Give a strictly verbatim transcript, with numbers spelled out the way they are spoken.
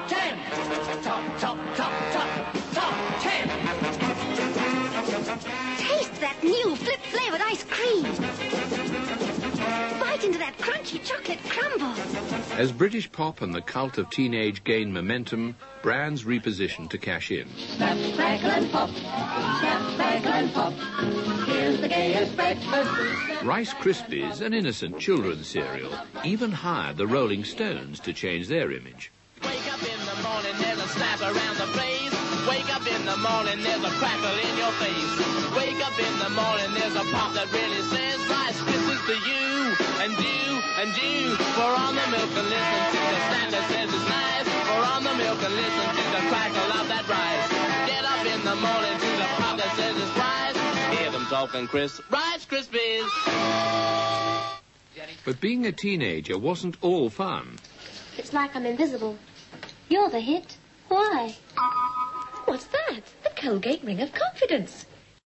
ten. Top, top, top, top, top ten. Taste that new flip-flavoured ice cream. Bite into that crunchy chocolate crumble. As British pop and the cult of teenage gain momentum, brands reposition to cash in. Snap, crackle and pop. Snap, crackle and pop. Here's the gayest breakfast. Rice Krispies, an innocent children's cereal, even hired the Rolling Stones to change their image. Wake up in the morning, there's a snap around the place. Wake up in the morning, there's a crackle in your face. Wake up in the morning, there's a pop that really says Rice Krispies to you, and you, and you. Pour on the milk and listen to the stand that says it's nice. Pour on the milk and listen to the crackle of that rice. Get up in the morning to the pop that says it's rice. Hear them talking crisp, Rice Krispies. But being a teenager wasn't all fun. It's like I'm invisible. You're the hit. Why? What's that? The Colgate Ring of Confidence.